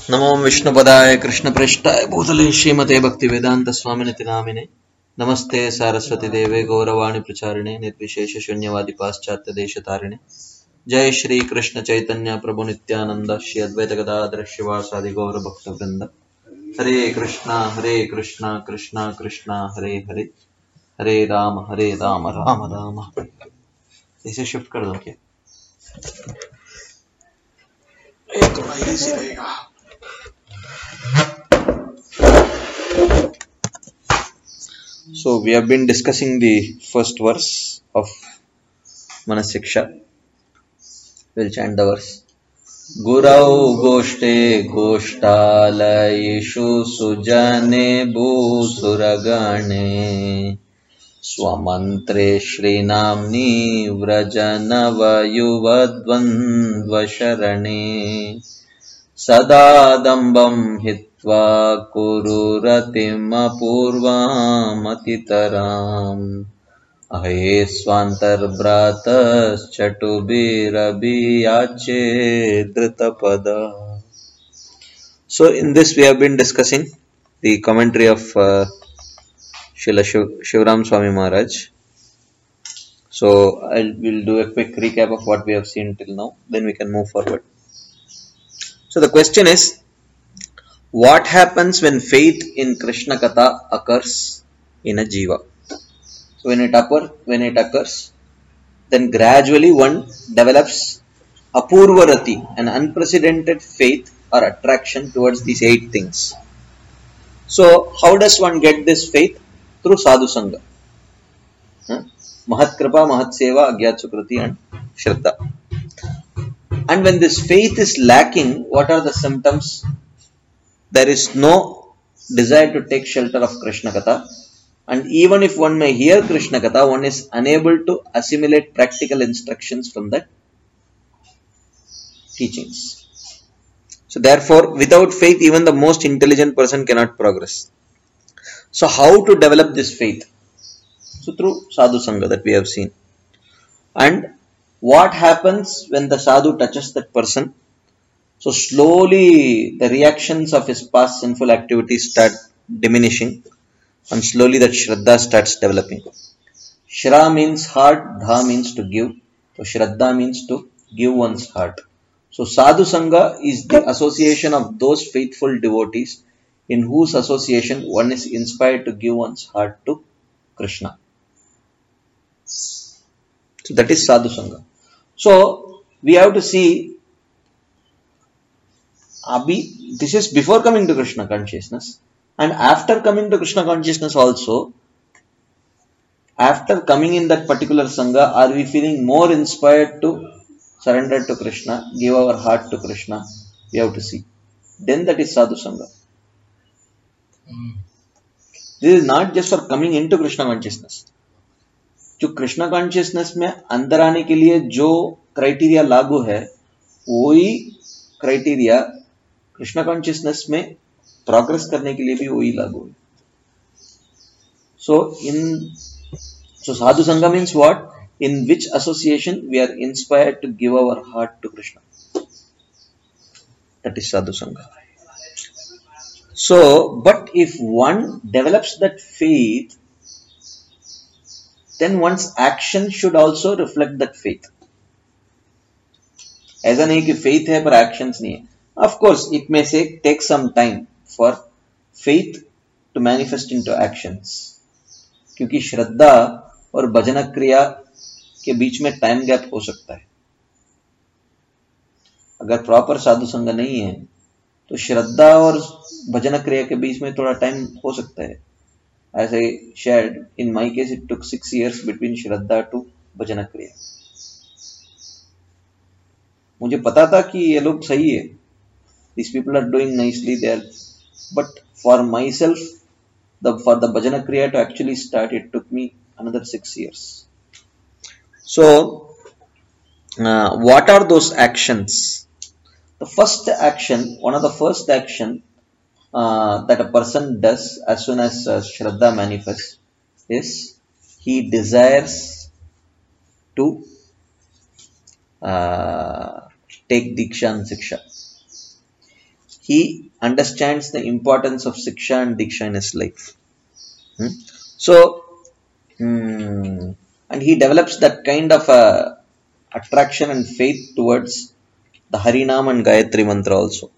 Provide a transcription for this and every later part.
नमो विष्णुपदाय कृष्णप्रेष्ठाय भूतले श्रीमते भक्तिवेदांत स्वामिनिति नामिने नमस्ते सारस्वती देवे गौरवाणी प्रचारिणे निर्विशेष शून्यवादी पाश्चात्य देशतारिणे जय श्री कृष्ण चैतन्य प्रभु नित्यानंद श्री अद्वैत गदाधर शिवासादि गौर भक्त वृंद हरे कृष्णा कृष्णा कृष्णा हरे हरे हरे राम राम राम। इसे शिफ्ट कर दो क्या? ये थोड़ा इजी रहेगा। So we have been discussing the first verse of Manasiksha. We'll chant the verse. Gurau goshte goshtalayeshu sujane bhusuragane swamantre shrinamni vrajanavayuvadvandvasharane सदा दम्बं हित्वा कुरुरतिम् अपूर्वामतितराम् अहे स्वान्तर्भ्रातश्चटुभिरभियाचे धृतपदा. So in this we have been discussing the commentary of Srila Shivaram Swami Maharaj. So we'll do a quick recap of what we have seen till now, then we can move forward. So the question is, what happens when faith in Krishna Katha occurs in a jiva? So when it occurs, then gradually one develops apurvarati, an unprecedented faith or attraction towards these 8 things. So how does one get this faith? Through sadhu sangha. Mahat kripa, mahat seva, agyat sukriti and shraddha. And when this faith is lacking, what are the symptoms? There is no desire to take shelter of Krishna Katha, and even if one may hear Krishna Katha, one is unable to assimilate practical instructions from the teachings. So therefore, without faith, even the most intelligent person cannot progress. So how to develop this faith? So through sadhu sangha that we have seen. And what happens when the sadhu touches that person? So slowly the reactions of his past sinful activities start diminishing, and slowly that Shraddha starts developing. Shra means heart, Dha means to give. So Shraddha means to give one's heart. So Sadhu Sangha is the association of those faithful devotees in whose association one is inspired to give one's heart to Krishna. So that is Sadhu Sangha. So we have to see, this is before coming to Krishna consciousness, and after coming to Krishna consciousness also. After coming in that particular Sangha, are we feeling more inspired to surrender to Krishna, give our heart to Krishna? We have to see. Then that is Sadhu Sangha. This is not just for coming into Krishna consciousness. जो Krishna consciousness में अंदर आने के लिए जो criteria लागू है, वही क्राइटेरिया कृष्णा कॉन्शियसनेस में प्रोग्रेस करने के लिए भी वही लागू है. So Sadhu Sangha means what? In which association we are inspired to give our heart to Krishna. That is Sadhu Sangha. So, but if one develops that faith, then one's action should also reflect that faith. ऐसा नहीं कि faith है पर actions नहीं है. Of course, it may take some time for faith to manifest into actions. क्योंकि श्रद्धा और भजन क्रिया के बीच में टाइम गैप हो सकता है. अगर प्रॉपर साधु संग नहीं है तो श्रद्धा और भजन क्रिया के बीच में थोड़ा टाइम हो सकता है. As I shared, in my case it took 6 years between Shraddha to भजन क्रिया. मुझे पता था कि ये लोग सही है, these people are doing nicely there, but for myself, for the bhajana kriya to actually start, it took me another 6 years. So, what are those actions? The first action, one of the first action that a person does as soon as Shraddha manifests is he desires to take Diksha and Siksha. he understands the importance of Siksha and Diksha in his life. So, and he develops that kind of attraction and faith towards the Harinam and Gayatri Mantra also.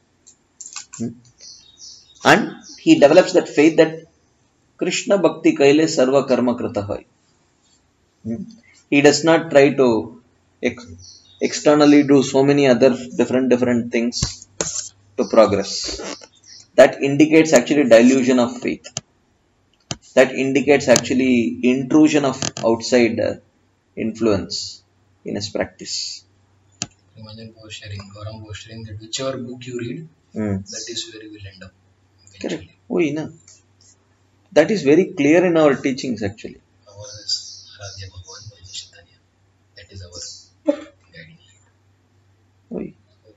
And he develops that faith that Krishna Bhakti Kaile Sarva Karma Kritaha. He does not try to externally do so many other different things to progress. That indicates actually dilution of faith. That indicates actually intrusion of outside influence in his practice. Imagine Gaurang was sharing that whichever book you read, that is where you will end up. Correct. That is very clear in our teachings actually. Our is Aradhya Bhagavan Bhajan Chaitanya. That is our guiding light.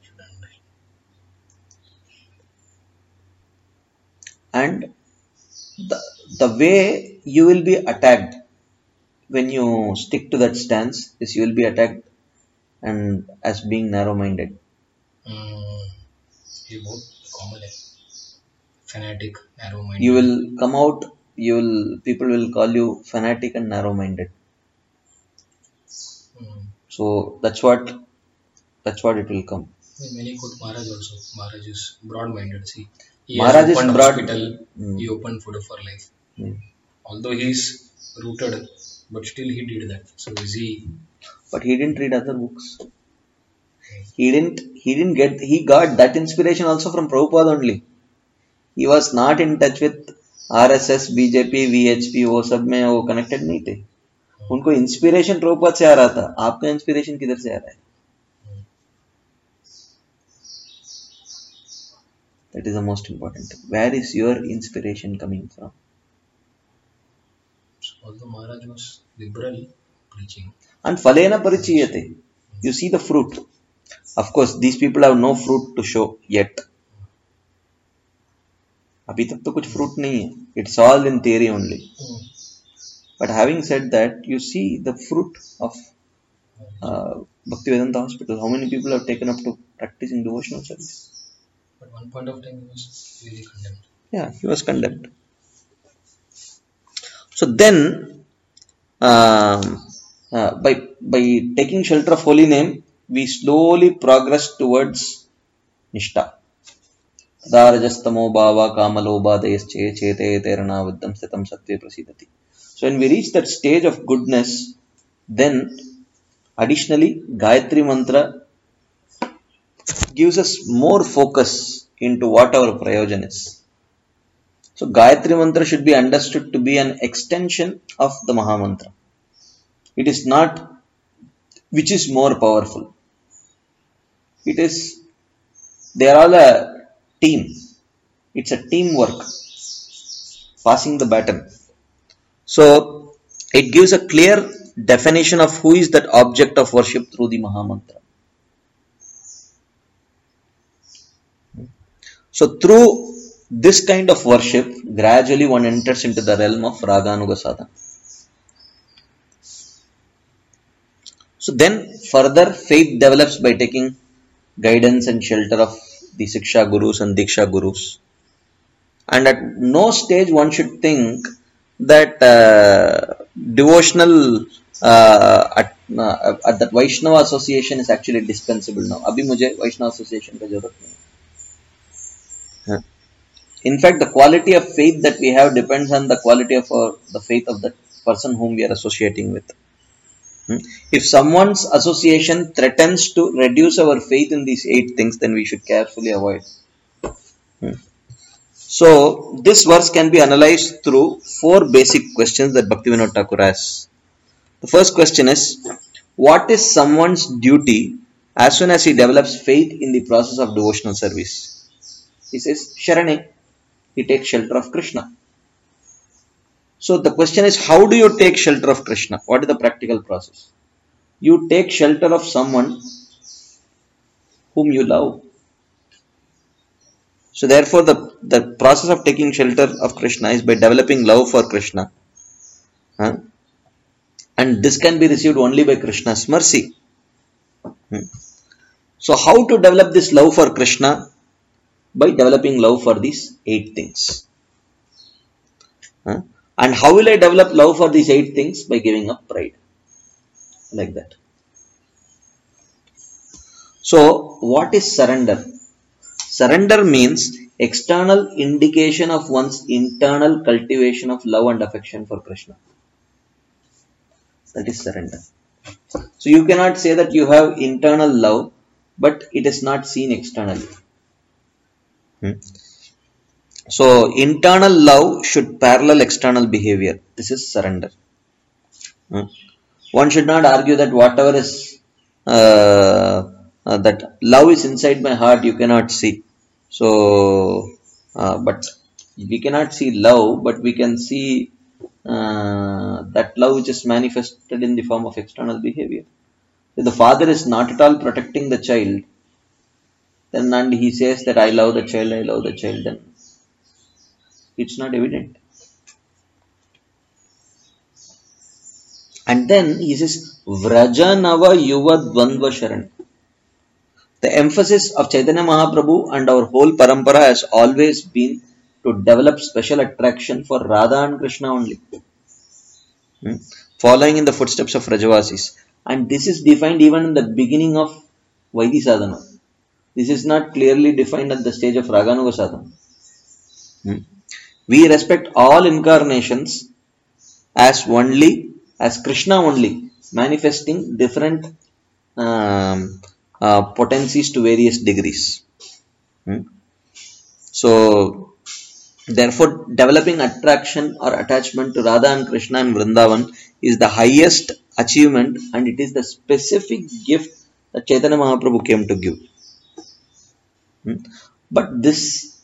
And the way you will be attacked when you stick to that stance is you will be attacked and as being narrow-minded. You both common fanatic, narrow-minded. You will come out. People will call you fanatic and narrow-minded. So that's what it will come. Many quote Maharaj also. Maharaj is broad-minded. See, he Maharaj has opened is broad. hospital. He opened Food for Life. Although he is rooted, but still he did that. So is he? But he didn't read other books. He got that inspiration also from Prabhupada only. He was not in touch with RSS, BJP, VHP, वो सब में वो connected नहीं थे. उनको inspiration Prabhupada से आ रहा था. आपका inspiration किधर से आ रहा है? That is the most important thing. Where is your inspiration coming from? So although Maharaj was liberal preaching. And phalena parichiyate. You see the fruit. Of course, these people have no fruit to show yet. अभी तक तो कुछ fruit नहीं है. It's all in theory only. But having said that, you see the fruit of Bhaktivedanta Hospital. How many people have taken up to practicing devotional service? At one point of time, he was really condemned. Yeah, he was condemned. So then, by taking shelter of holy name, we slowly progress towards Nishta. Darajastamo bhava kamalobhadayasche chete terana viddam stetam satve prasidati. So when we reach that stage of goodness, then additionally Gayatri Mantra gives us more focus into what our prayojan is. So Gayatri Mantra should be understood to be an extension of the Mahamantra. It is not which is more powerful. It is, they are all a team. It's a teamwork. Passing the baton. So it gives a clear definition of who is that object of worship through the Mahamantra. So through this kind of worship, gradually one enters into the realm of Raganuga Sadhana. So then further faith develops by taking guidance and shelter of the Siksha Gurus and Diksha Gurus. And at no stage one should think that devotional at that Vaishnava association is actually dispensable now. Abhi mujhe Vaishnava association ka jarurat nahi. In fact, the quality of faith that we have depends on the quality of the faith of the person whom we are associating with. If someone's association threatens to reduce our faith in these 8 things, then we should carefully avoid. So, this verse can be analyzed through 4 basic questions that Bhaktivinoda Thakur asks. The first question is, what is someone's duty as soon as he develops faith in the process of devotional service? He says, Sharane, he takes shelter of Krishna. So the question is, how do you take shelter of Krishna? What is the practical process? You take shelter of someone whom you love. So therefore the process of taking shelter of Krishna is by developing love for Krishna. And this can be received only by Krishna's mercy. So how to develop this love for Krishna? by developing love for these 8 things. And how will I develop love for these 8 things? By giving up pride. Like that. So, what is surrender? Surrender means external indication of one's internal cultivation of love and affection for Krishna. That is surrender. So, you cannot say that you have internal love, but it is not seen externally. So, internal love should parallel external behavior. This is surrender. One should not argue that whatever is that love is inside my heart, you cannot see. So, but we cannot see love, but we can see that love which is manifested in the form of external behavior. If the father is not at all protecting the child, then and he says that I love the child, then it's not evident. And then he says, Vrajanava Yuva Dvandva Sharan. The emphasis of Chaitanya Mahaprabhu and our whole parampara has always been to develop special attraction for Radha and Krishna only. Following in the footsteps of Rajavasis. And this is defined even in the beginning of Vaidhi Sadhana. This is not clearly defined at the stage of Raganuga Sadhana. We respect all incarnations as Krishna only, manifesting different potencies to various degrees. So, therefore, developing attraction or attachment to Radha and Krishna in Vrindavan is the highest achievement, and it is the specific gift that Chaitanya Mahaprabhu came to give. But this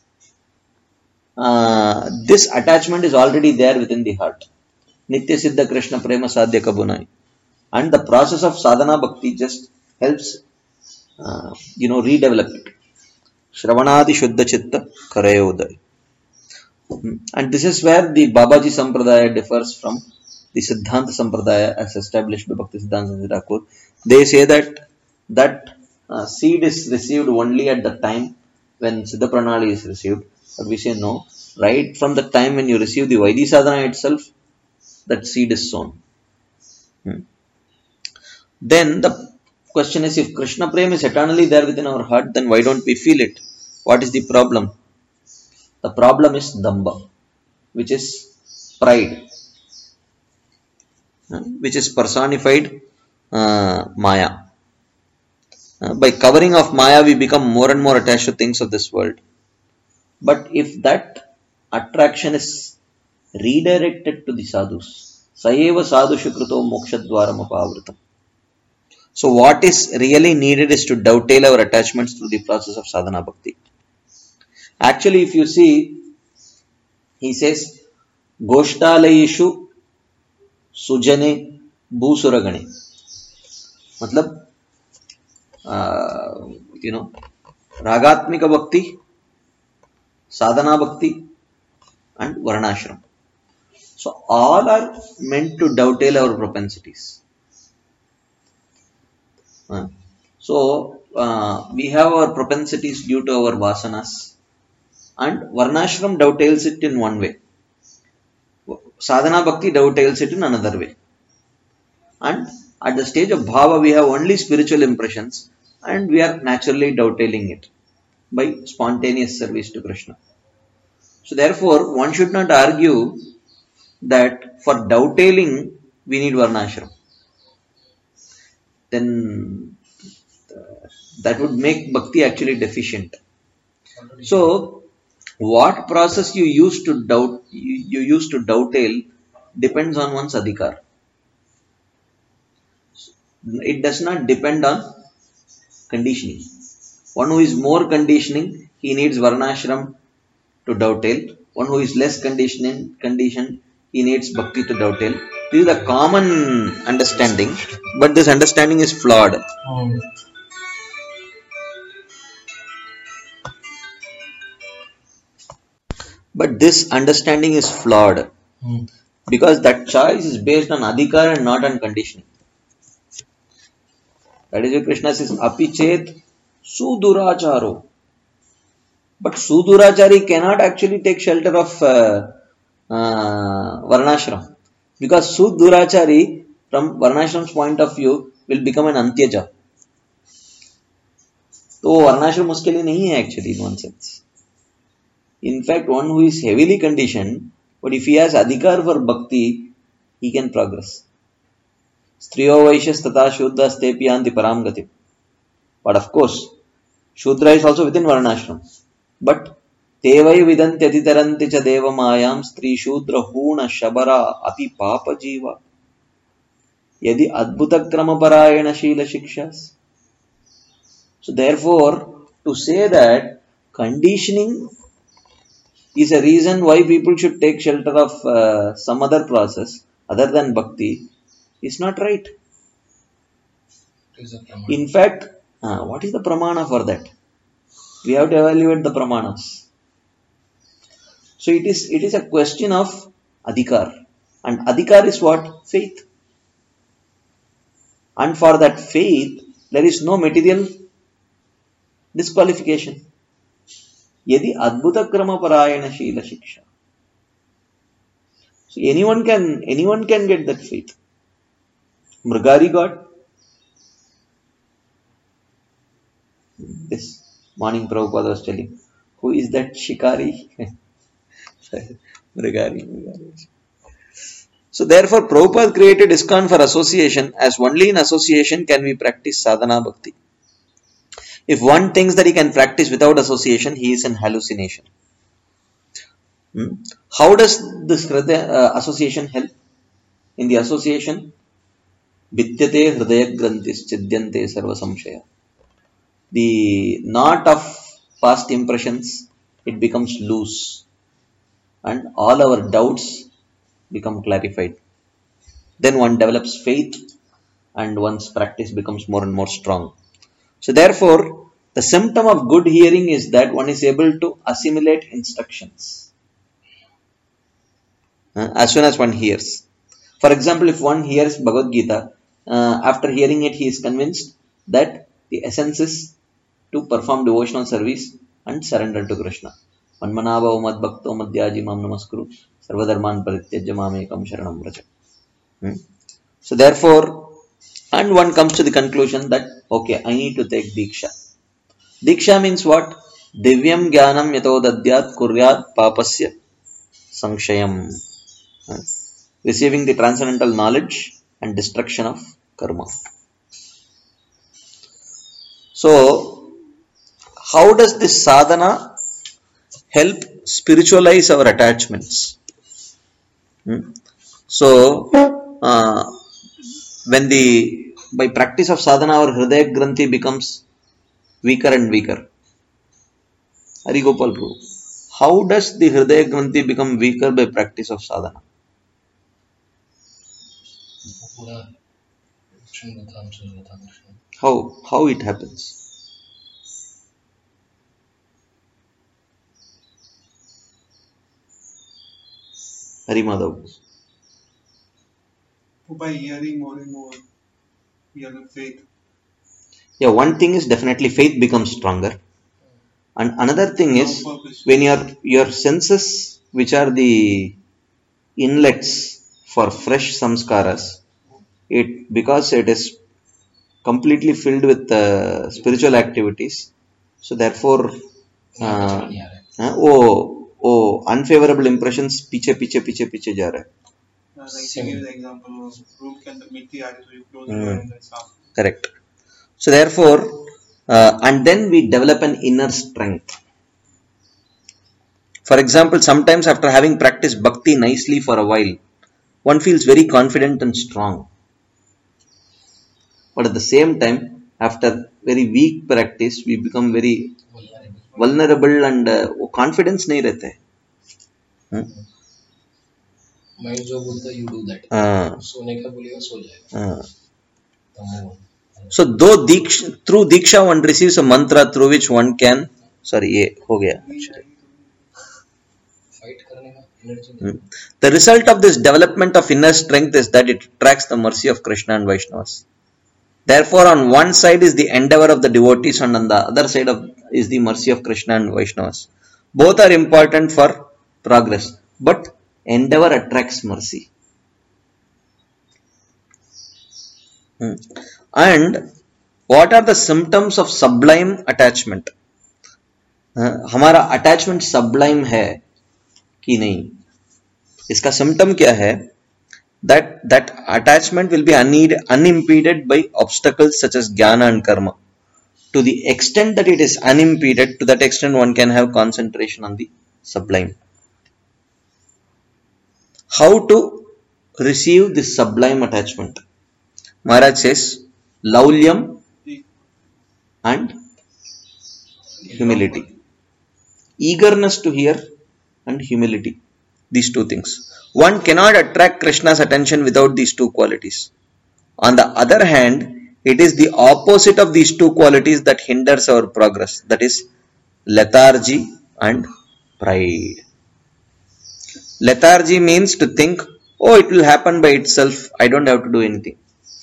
attachment is already there within the heart. Nitya Siddha Krishna Prema Sadhya Kabunai. And the process of sadhana bhakti just helps, redevelop it. Shravanadi Shuddha Chitta Karayodaya. And this is where the Babaji Sampradaya differs from the Siddhanta Sampradaya as established by Bhakti Siddhanta Thakur. They say that seed is received only at the time when Siddha Pranali is received. But we say no. Right from the time when you receive the Vaidhi Sadhana itself, that seed is sown. Then the question is, if Krishna Prem is eternally there within our heart, then why don't we feel it? What is the problem? The problem is Damba, which is pride, which is personified Maya. By covering of Maya, we become more and more attached to things of this world. But if that attraction is redirected to the sadhus, Sayeva sadhu shukruto mokshadvaram apavritam. So what is really needed is to dovetail our attachments through the process of sadhana bhakti. Actually, if you see, he says, Goshtalayishu Sujane Bhusuragane. Matlab, Ragatmika Bhakti, Sadhana Bhakti, and Varnashram. So all are meant to dovetail our propensities. So we have our propensities due to our vasanas, and Varnashram dovetails it in one way. Sadhana Bhakti dovetails it in another way. And at the stage of Bhava, we have only spiritual impressions, and we are naturally dovetailing it by spontaneous service to Krishna. So therefore, one should not argue that for dovetailing, we need Varnashram. Then that would make bhakti actually deficient. So, what process you use to dovetail depends on one's adhikar. It does not depend on conditioning. One who is more conditioning, he needs Varnashram to dovetail. One who is less conditioned, he needs bhakti to dovetail. This is a common understanding, but this understanding is flawed. But this understanding is flawed because that choice is based on adhikar and not on conditioning. That is why Krishna says, Apichet Suduracharo. But Sudurachari cannot actually take shelter of Varnashram. Because Sudurachari, from Varnashram's point of view, will become an Antyaja. तो वर्णाश्रम उसके लिए नहीं है actually in one sense. In fact, one who is heavily conditioned, but if he has adhikar for bhakti, he can progress. Striyo vaishyas tata shudra stepyanti param gati. But of course, Shudra is also within Varnashram. But Tevai vidanti adhitaranti cha deva mayam stri shudra huna shabara api papa jiva. Yadi adbhuta krama parayana shila shikshas. So therefore, to say that conditioning is a reason why people should take shelter of some other process other than bhakti is not right. In fact, what is the pramana for that? We have to evaluate the pramanas. So it is a question of adhikar. And adhikar is what? Faith. And for that faith, there is no material disqualification. Yadi adbhuta krama parayana shila shiksha. So anyone can get that faith. Mrigari got. This morning Prabhupada was telling, who is that Shikari? Mrigari. So therefore Prabhupada created ISKCON for association, as only in association can we practice sadhana bhakti. If one thinks that he can practice without association, he is in hallucination. How does this association help? In the association, vidyate hridaya granthis chidyante sarva samshaya. The knot of past impressions, it becomes loose. And all our doubts become clarified. Then one develops faith and one's practice becomes more and more strong. So therefore, the symptom of good hearing is that one is able to assimilate instructions as soon as one hears. For example, if one hears Bhagavad Gita, after hearing it, he is convinced that the essence is to perform devotional service and surrender to Krishna. Manmanava mad bhakto madhyaji mam namaskuru sarvadharman parityajya mamekam sharanam vraja. So therefore, and one comes to the conclusion that, okay, I need to take Diksha. Diksha means what? Divyam jnanam yato dadyat kuryat papasya sankshayam. Receiving the transcendental knowledge and destruction of karma. So, how does this sadhana help spiritualize our attachments? So, when by practice of sadhana our hridaya granthi becomes weaker and weaker. Hari Gopal Prabhu, how does the hridaya granthi become weaker by practice of sadhana? How it happens? Hari Madhav. By hearing more and more, we have faith. Yeah, one thing is definitely faith becomes stronger. And another thing is when your senses, which are the inlets for fresh samskaras, because it is completely filled with spiritual activities, so therefore unfavorable impressions piche ja raha hai. Like you give the example of room ke andar mitti aa rahi, so you close your eyes and stop. Correct. So therefore, and then we develop an inner strength. For example, sometimes after having practiced bhakti nicely for a while, one feels very confident and strong. But at the same time, after very weak practice, we become very vulnerable and confidence nahi rehta hai. Mind जो बोलता है, you do that. सोने का बोलेगा सो जाएगा. So though through Diksha one receives a mantra through which one can, ये हो गया. The result of this development of inner strength is that it attracts the mercy of Krishna and Vaishnavas. Therefore, on one side is the endeavor of the devotees, and on the other side is the mercy of Krishna and Vaishnavas. Both are important for progress, but endeavor attracts mercy. And what are the symptoms of sublime attachment? हमारा attachment sublime है कि नहीं, इसका symptom क्या है? That attachment will be unimpeded by obstacles such as jnana and karma. To the extent that it is unimpeded, to that extent one can have concentration on the sublime. How to receive this sublime attachment? Maharaj says, laulyam and humility. Eagerness to hear and humility. These two things. One cannot attract Krishna's attention without these two qualities. On the other hand, it is the opposite of these two qualities that hinders our progress. That is lethargy and pride. Lethargy means to think, oh, it will happen by itself. I don't have to do anything.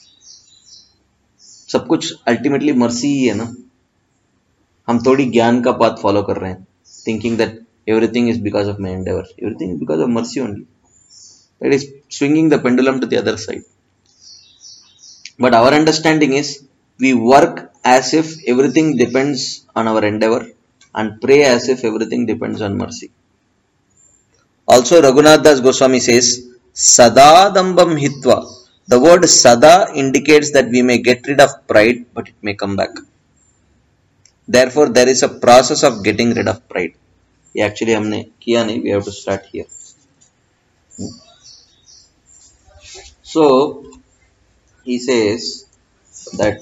सब कुछ ultimately mercy ही है ना. हम थोड़ी ज्ञान का path follow कर रहे हैं, thinking that everything is because of my endeavor. Everything is because of mercy only. That is swinging the pendulum to the other side. But our understanding is we work as if everything depends on our endeavor and pray as if everything depends on mercy. Also, Raghunath Das Goswami says, Sada dambam hitva. The word sada indicates that we may get rid of pride, but it may come back. Therefore, there is a process of getting rid of pride. ये actually हमने किया नहीं. We have to start here. So, he says that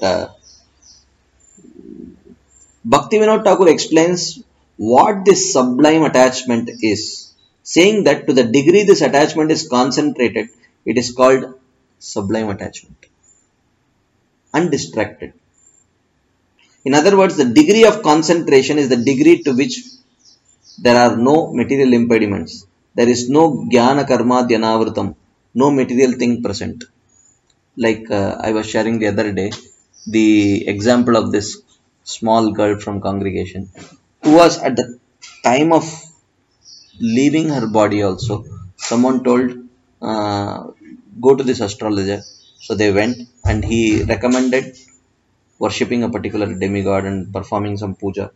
Bhaktivinoda Thakur explains what this sublime attachment is, saying that to the degree this attachment is concentrated, it is called sublime attachment. Undistracted. In other words, the degree of concentration is the degree to which there are no material impediments. There is no jnana karma dhyanavritam, no material thing present. Like I was sharing the other day, the example of this small girl from congregation who was at the time of leaving her body also, someone told, go to this astrologer. So they went and he recommended worshipping a particular demigod and performing some puja.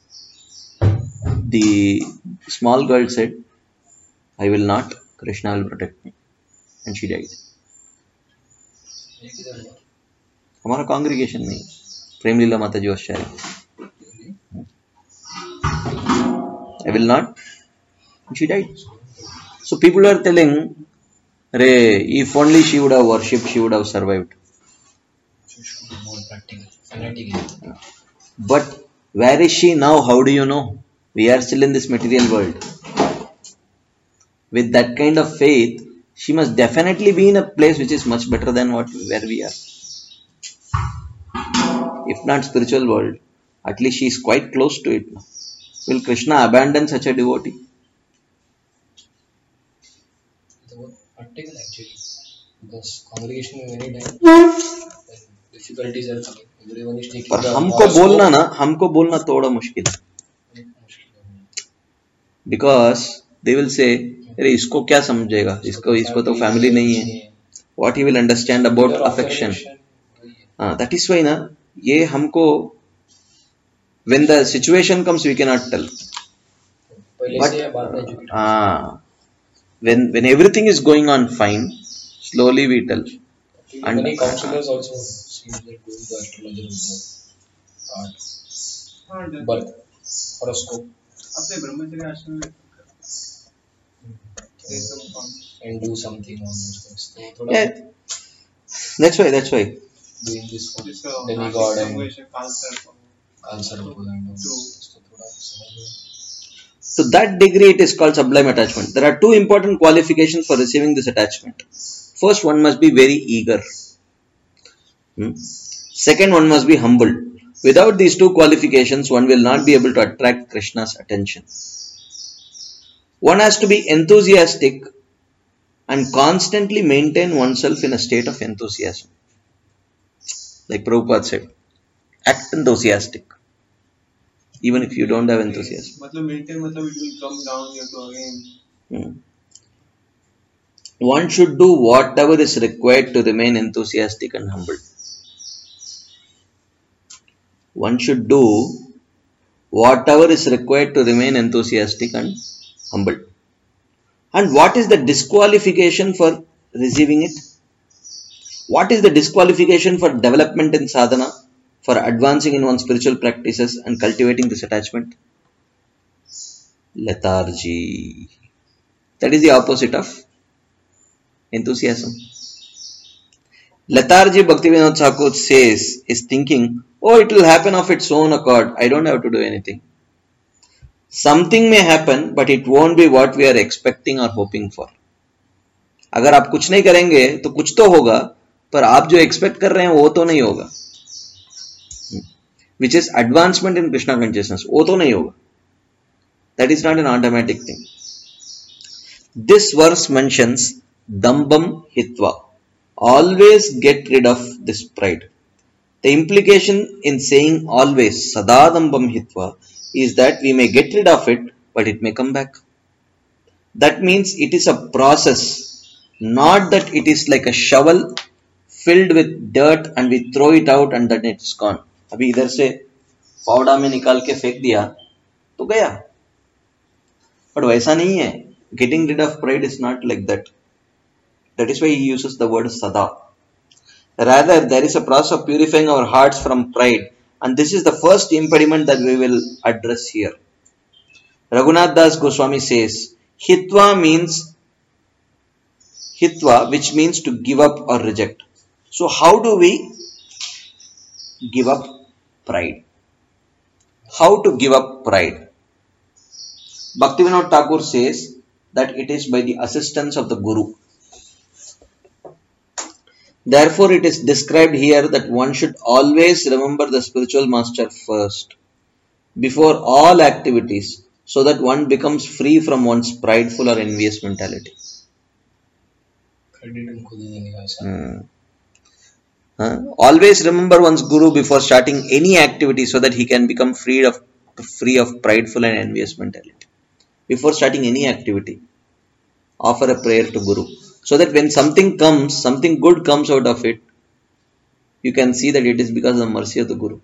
The small girl said, I will not, Krishna will protect me. And she died. हमारा congregation में प्रेम लीला माता जी was sharing. I will not. And she died. So people are telling, if only she would have worshipped, she would have survived. More practical, fanatic. But where is she now? How do you know? We are still in this material world. With that kind of faith, she must definitely be in a place which is much better than where we are. If not spiritual world, at least she is quite close to it now. Will Krishna abandon such a devotee? The word practical actually, because congregation is very time when difficulties are coming, everyone is taking पर the हमको बोलना थोड़ा मुश्किल है. Because they will say, अरे इसको क्या समझेगा, इसको तो family नहीं है. What he will understand about affection. That is why ना ये हमको, when the situation comes we cannot tell. But when everything is going on fine, slowly we tell. And many counselors also seem that going to astrologer with the birth horoscope अपने ब्रह्मचर्य आश्रम में and do something on those things. So, yeah, that's why doing this for demigod and cancer and all. to that degree it is called sublime attachment. There are two important qualifications for receiving this attachment. First, one must be very eager. Second, one must be humble. Without these two qualifications, one will not be able to attract Krishna's attention. One has to be enthusiastic and constantly maintain oneself in a state of enthusiasm. Like Prabhupada said, act enthusiastic. even if you don't have enthusiasm. मतलब maintain मतलब it will come down, you have to again. Hmm. One should do whatever is required to remain enthusiastic and humble. One should do whatever is required to remain enthusiastic and humble. And what is the disqualification for receiving it? What is the disqualification for development in sadhana, for advancing in one's spiritual practices and cultivating this attachment? Lethargy. That is the opposite of enthusiasm. Lethargy, Bhaktivinoda Thakur says, is thinking, oh, it will happen of its own accord. I don't have to do anything. Something may happen, but it won't be what we are expecting or hoping for. अगर आप कुछ नहीं करेंगे तो कुछ तो होगा, पर आप जो एक्सपेक्ट कर रहे हैं वो तो नहीं होगा. Which is advancement in Krishna consciousness. वो तो नहीं होगा. That is not an automatic thing. This verse mentions dambam hitva. Always get rid of this pride. The implication in saying always sadadambam hitva is that we may get rid of it, but it may come back. That means it is a process, not that it is like a shovel filled with dirt and we throw it out and then it's gone. अभी इधर से पावड़ा में निकाल के फेंक दिया तो गया, but वैसा नहीं है. Getting rid of pride is not like that. That is why he uses the word sada. Rather, there is a process of purifying our hearts from pride, and this is the first impediment that we will address here. Raghunath Das Goswami says, hitva means hitva, which means to give up or reject. So how do we give up pride? How to give up pride? Bhaktivinoda Thakur says that it is by the assistance of the Guru. Therefore, it is described here that one should always remember the spiritual master first, before all activities, so that one becomes free from one's prideful or envious mentality. Always remember one's Guru before starting any activity, so that he can become free of prideful and envious mentality. Before starting any activity, offer a prayer to Guru, so that when something comes, something good comes out of it, you can see that it is because of the mercy of the Guru.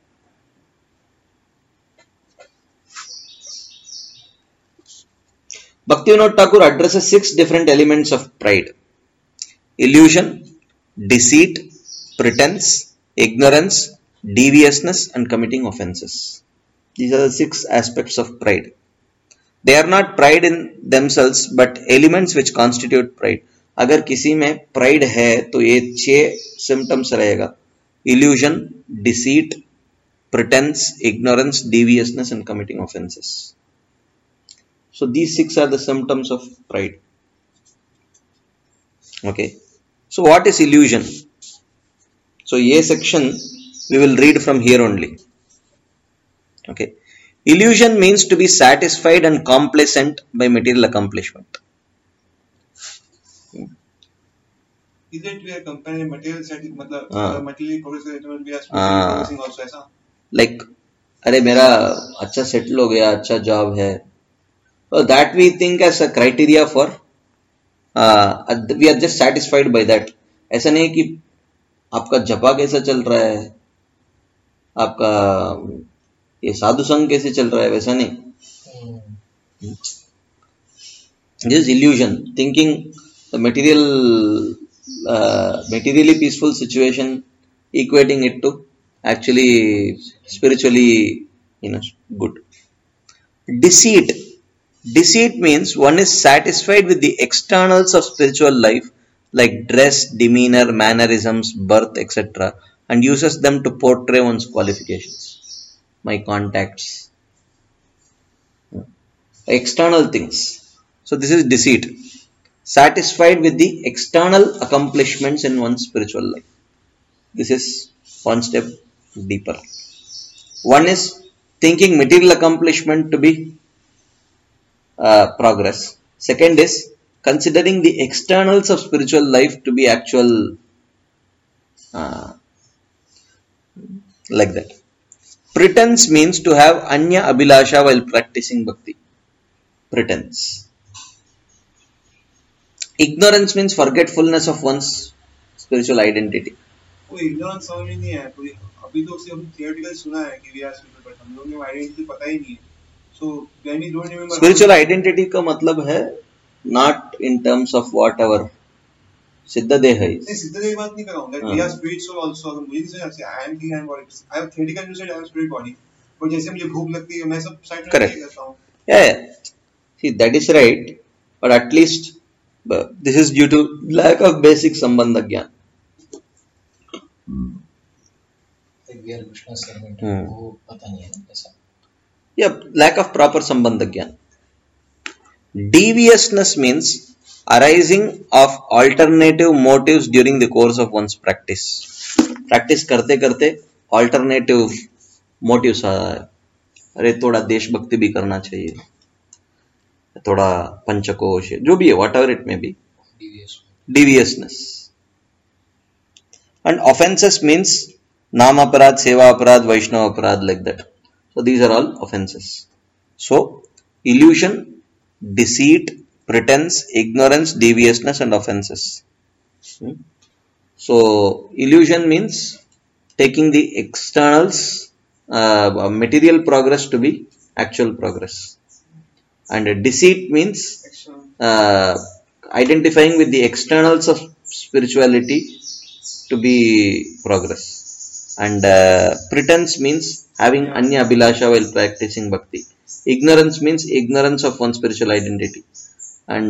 Bhaktivinoda Thakur addresses 6 different elements of pride: illusion, deceit, pretense, ignorance, deviousness, and committing offenses. These are the 6 aspects of pride. They are not pride in themselves, but elements which constitute pride. अगर किसी में pride है तो ये 6 symptoms रहेगा: illusion, deceit, pretense, ignorance, deviousness, and committing offenses. So these 6 are the symptoms of pride. Okay. So what is illusion? So a section we will read from here only. Okay. Illusion means to be satisfied and complacent by material accomplishment. Is it we are comparing material setting, मतलब materially progressing we are progressing also ऐसा? Like, अरे मेरा अच्छा settle हो गया, अच्छा job है. So that we think as a criteria for, we are just satisfied by that. ऐसा नहीं कि आपका जपा कैसा चल रहा है, आपका ये साधु संघ कैसे चल रहा है, वैसा नहीं. This is illusion, thinking the materially peaceful situation, equating it to actually spiritually, good. Deceit means one is satisfied with the externals of spiritual life, like dress, demeanor, mannerisms, birth, etc., and uses them to portray one's qualifications. My contacts, external things. So this is deceit. Satisfied with the external accomplishments in one's spiritual life. This is one step deeper. One is thinking material accomplishment to be progress. Second is considering the externals of spiritual life to be actual, like that. Pretense means to have anya abhilasha while practicing bhakti. Pretense. Ignorance means forgetfulness of one's spiritual identity. कोई ignorance समझ में नहीं है कोई अभी तो सिर्फ theoretically सुना है कि we are spiritual but हम लोगों को identity पता ही नहीं है. So when we don't remember spiritual identity का मतलब है not in terms of what our सिद्ध देह है. नहीं सिद्ध देह की बात नहीं कर रहा हूँ. That we are spiritual also. अगर मुझे नहीं समझ I am thinking I am body. I have theoretically said I am spirit body. और जैसे मुझे भूख लगती है मैं सब साइड में नहीं करता हूँ. Yeah. See that is right. But at least this is due to lack of basic sambandha gyan. We are Krishna's servant. वो पता नहीं है ना ऐसा. Yeah, lack of proper sambandha gyan. Deviousness means arising of alternative motives during the course of one's practice. Practice करते करते alternative motives आ रहा है. अरे थोड़ा देशभक्ति भी करना चाहिए, थोड़ा पंचकोश, जो भी है, whatever it may be. Deviousness. And offenses means नाम अपराध, सेवा अपराध, वैष्णव अपराध, like that. So these are all offenses. So illusion, deceit, pretense, ignorance, deviousness and offenses. So illusion means taking the externals, material progress to be actual progress. And deceit means identifying with the externals of spirituality to be progress. And pretense means having anya abhilasha while practicing bhakti. Ignorance means ignorance of one's spiritual identity. And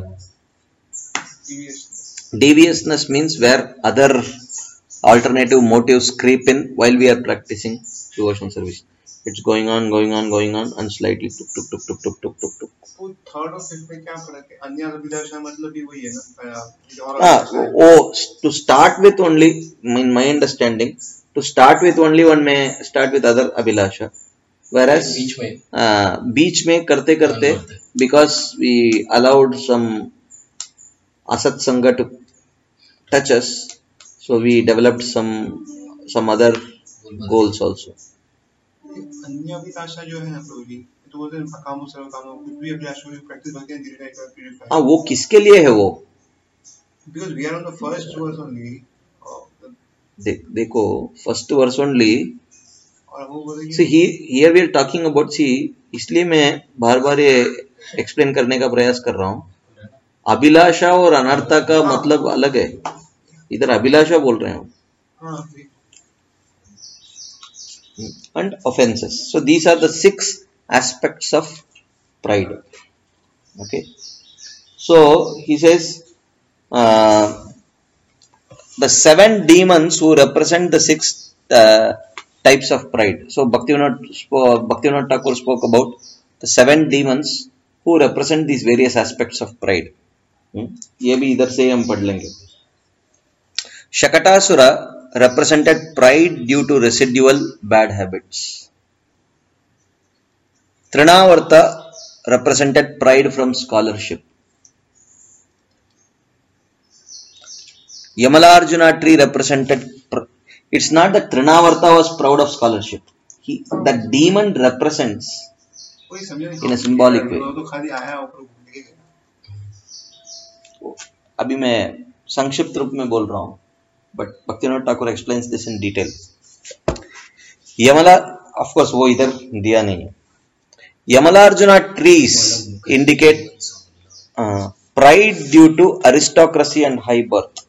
deviousness means where other alternative motives creep in while we are practicing devotional service. It's going on, and slightly tuk. वो third और fifth में क्या फर्क है? अन्य अभिलाषा मतलब भी वही है ना? Oh, to start with only, in my understanding, to start with only one may start with other abhilasha, whereas बीच में करते करते, because we allowed some asat sangha to touch us, so we developed some other goals also. अन्य अभिलाषा जो है ना प्रभु जी, तो वो अकामो सर्वकामो कुछ भी अभिलाषा में प्रैक्टिस भक्ति एंड प्यूरिफाई. हाँ, वो किसके लिए है वो? Because we are on the first verse only. देखो first verse only. और वो बोलेंगे. See here we are talking about, see, इसलिए मैं बार-बार ये एक्सप्लेन करने का प्रयास कर रहा हूँ. अभिलाषा और अनर्था का मतलब अलग है. इधर अभिलाषा बोल रहे हैं. And offenses. So these are the 6 aspects of pride. Okay. So he says the 7 demons who represent the 6 types of pride. So Bhaktivinoda Thakur spoke about the 7 demons who represent these various aspects of pride. ये भी इधर से हम पढ़ लेंगे. Shakatasura represented pride due to residual bad habits. Trinavarta represented pride from scholarship. Yamalarjuna tree represented, it's not that Trinavarta was proud of scholarship. The demon represents in a symbolic way. अभी मैं संक्षिप्त रूप में बोल रहा हूँ. But Bhaktivinoda Thakur explains this in detail. Yamala, of course, वो इधर दिया नहीं है. Yamalarjuna trees indicate pride due to aristocracy and high birth.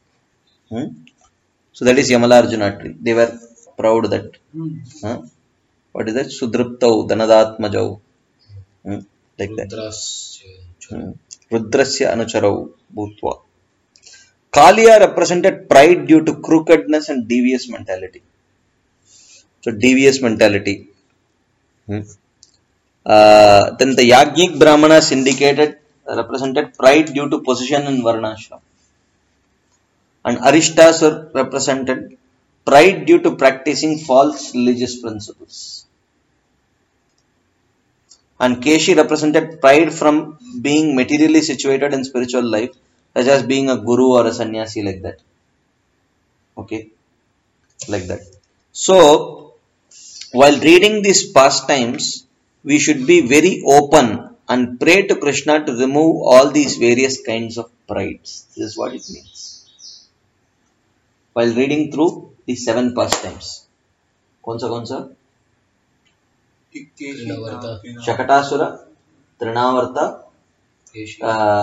So that is Yamalarjuna tree. They were proud that. What is that? Sudriptau, Danadatmajau. Like that. Rudrasya anucharau bhutva. Kaliya represented pride due to crookedness and devious mentality. So devious mentality. Then the Yajnik Brahmanas represented pride due to position in Varnashram. And Aristas represented pride due to practicing false religious principles. And Keshi represented pride from being materially situated in spiritual life, such as being a guru or a sannyasi, like that. Okay, like that. So while reading these pastimes, we should be very open and pray to Krishna to remove all these various kinds of prides. This is what it means. While reading through the 7 pastimes. Kaun sa? Trinavarta, Shakatasura, Trinavarta, Keshi,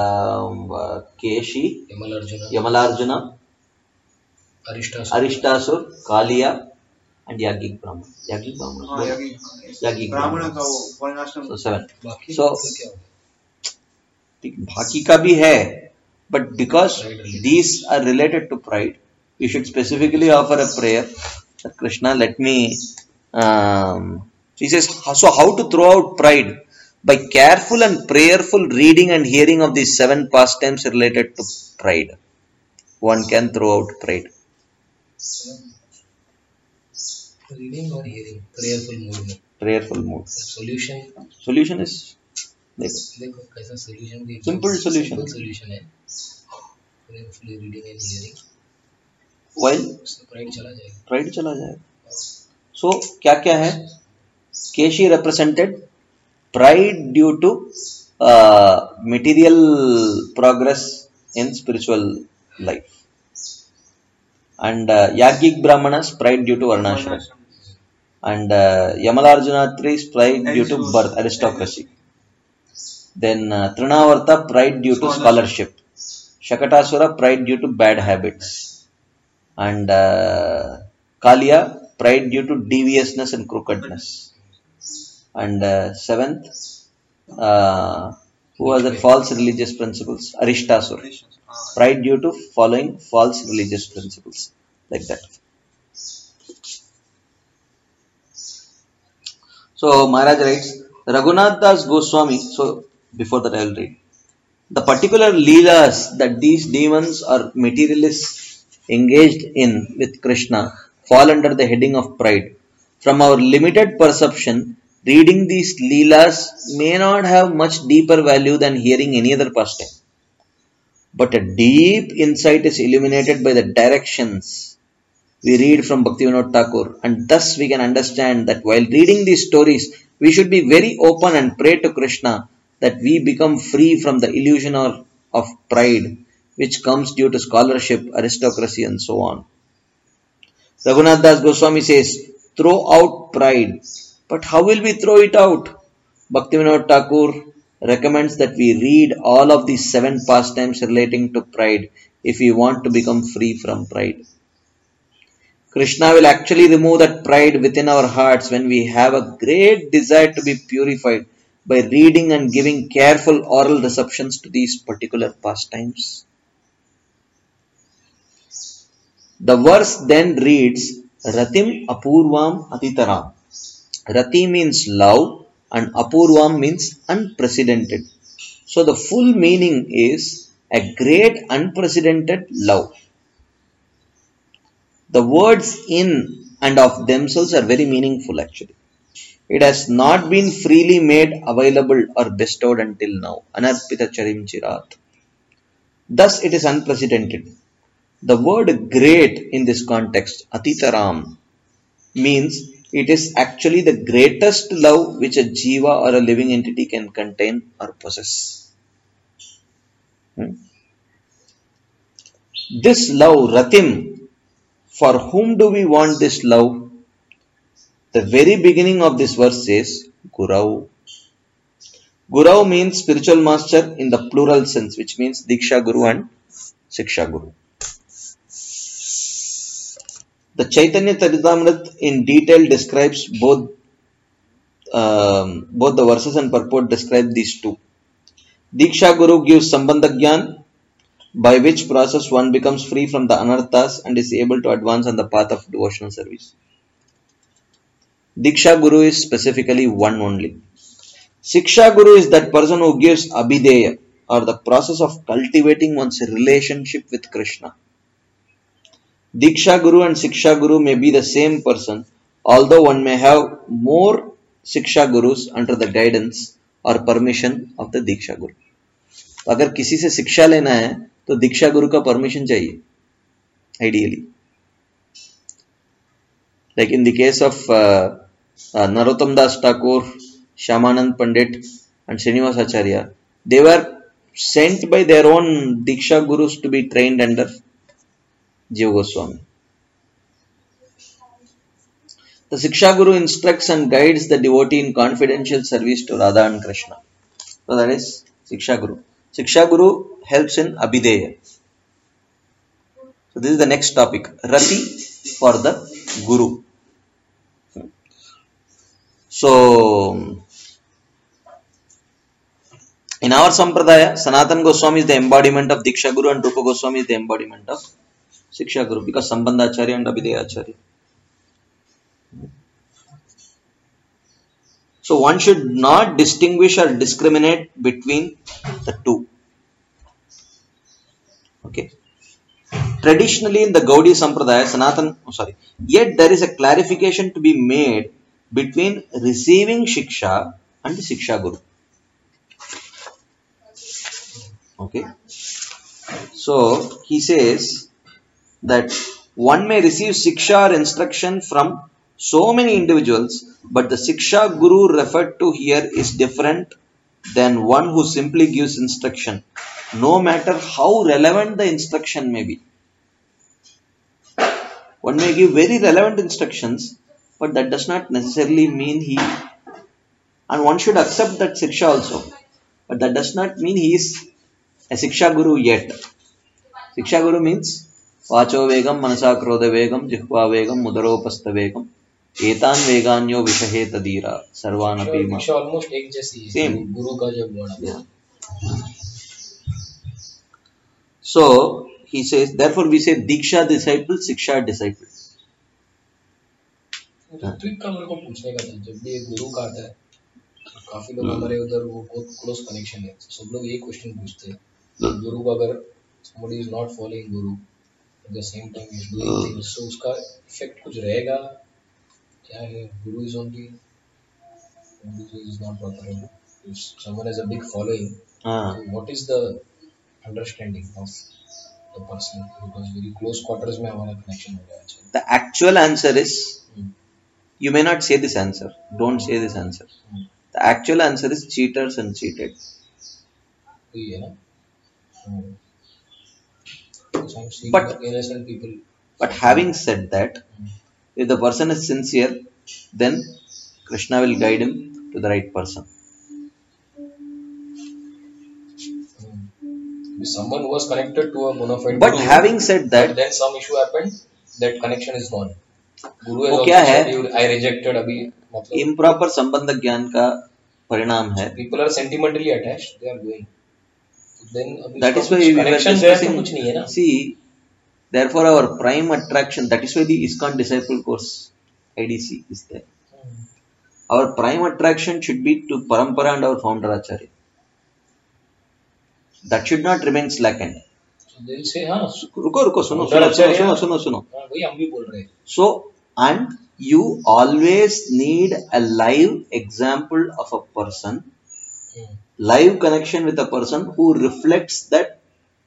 Keshi, Yamalarjuna, Yamalarjuna, Arishtasura. Arishtasur, Kaliya, and Yagik Brahman. Yagik Brahman. Yagik ब्राह्मण Brahman. का वो वर्णाश्रम So 7. बाकी So का क्या होगा? बाकी का भी है, but because Pride related. these are related to pride, we should specifically offer a prayer that Krishna, let me. He says, so how to throw out pride? By careful and prayerful reading and hearing of these 7 pastimes related to pride, one can throw out pride. Reading or hearing, prayerful mood में. Prayerful mood. Solution Solution is देखो कैसा solution भी Simple solution. Simple solution है. Prayerfully reading and hearing. while उससे pride चला जाएगा. pride चला जाएगा. So क्या क्या है? Keshi represented pride due to material progress in spiritual life, and Yagik Brahmanas pride due to Varnashram, and Yamalarjunatris pride due to birth, aristocracy. Then Trinavarta pride due to scholarship, Shakatasura pride due to bad habits, and Kaliya pride due to deviousness and crookedness. And 7th, who was that? False religious principles, Arishtasur, pride due to following false religious principles, like that. So Maharaj writes, Raghunath Das Goswami. So before that I will read the particular leelas that these demons or materialists engaged in with Krishna fall under the heading of pride. From our limited perception, reading these leelas may not have much deeper value than hearing any other pastime. But a deep insight is illuminated by the directions we read from Bhaktivinoda Thakur, and thus we can understand that while reading these stories, we should be very open and pray to Krishna that we become free from the illusion of pride which comes due to scholarship, aristocracy, and so on. Raghunath Das Goswami says, throw out pride. But how will we throw it out? Bhaktivinoda Thakur recommends that we read all of these 7 pastimes relating to pride if we want to become free from pride. Krishna will actually remove that pride within our hearts when we have a great desire to be purified by reading and giving careful oral receptions to these particular pastimes. The verse then reads, Ratim Apurvam Atitaram. Rati means love and Apurvam means unprecedented. So the full meaning is a great unprecedented love. The words in and of themselves are very meaningful actually. It has not been freely made available or bestowed until now. Anarpita Charim Chirat. Thus it is unprecedented. The word great in this context, Atitaram, means it is actually the greatest love which a jiva or a living entity can contain or possess. This love, Ratim, for whom do we want this love? The very beginning of this verse says, Gurau. Gurau means spiritual master in the plural sense, which means Diksha Guru and Siksha Guru. The Chaitanya Charitamrita in detail describes both the verses and purport describe these two. Diksha Guru gives Sambandha Gyan, by which process one becomes free from the anarthas and is able to advance on the path of devotional service. Diksha Guru is specifically one only. Siksha Guru is that person who gives Abhideya, or the process of cultivating one's relationship with Krishna. Diksha Guru and Siksha Guru may be the same person, although one may have more Siksha Gurus under the guidance or permission of the Diksha Guru. अगर किसी से शिक्षा लेना है तो दीक्षा गुरु का permission चाहिए ideally. Like in the case of Narottam Das Thakur, Shyamanand Pandit, and Srinivas Acharya, they were sent by their own Diksha Gurus to be trained under Jiva Goswami. The Siksha Guru instructs and guides the devotee in confidential service to Radha and Krishna. So that is Siksha Guru. Siksha Guru helps in Abhideya. So this is the next topic. Rati for the Guru. So in our Sampradaya, Sanatan Goswami is the embodiment of Diksha Guru and Rupa Goswami is the embodiment of Siksha Guru because Sambandha Acharya and Abhideya Acharya. So one should not distinguish or discriminate between the two. Okay. Traditionally in the Gaudiya Sampradaya, yet there is a clarification to be made between receiving Shiksha and Siksha Guru. Okay. So he says that one may receive Siksha or instruction from so many individuals, but the Siksha Guru referred to here is different than one who simply gives instruction, no matter how relevant the instruction may be. One may give very relevant instructions, but that does not necessarily mean and one should accept that Siksha also, but that does not mean he is a Siksha Guru yet. Siksha Guru means Vacho Vegam, Manasa Krodha Vegam, Jihva Vegam, Mudaropastha Vegam, Etan Veganyo Vishaheta Dira, Sarvanapi Ma. almost एक जैसी Same. Guru का जब word Yeah. So he says, therefore we say Diksha disciple, Siksha disciple. Ritvik का मेरे को पूछने का था जब भी एक गुरु का आता है काफी लोग हमारे उधर वो बहुत क्लोज कनेक्शन है सब लोग ये क्वेश्चन पूछते हैं गुरु को अगर somebody is not following guru at the same time he is doing things so उसका इफेक्ट कुछ रहेगा क्या है guru is only guru is not proper if someone has a big following so what is the understanding of the person because very close quarters में हमारा connection हो गया है The actual answer is you may not say this answer. Don't say this answer. The actual answer is cheaters and cheated. Yeah. But innocent people. But having said that, if the person is sincere, then Krishna will guide him to the right person. If someone who was connected to a bona fide But guru, having said that, then some issue happened, that connection is gone. Guru has वो also क्या said, है? I rejected अभी मतलब improper संबंध ज्ञान का परिणाम है. people are sentimentally attached, they are going. Then That is why we were connection there तो discussing. कुछ नहीं है ना. See, therefore our prime attraction, that is why the ISKCON Disciple Course IDC is there. Our prime attraction should be to Parampara and our founder Acharya. That should not remain slackened. So they will say हाँ रुको सुनो. हाँ वही हम भी बोल रहे हैं. So, and you always need a live example of a person, live connection with a person who reflects that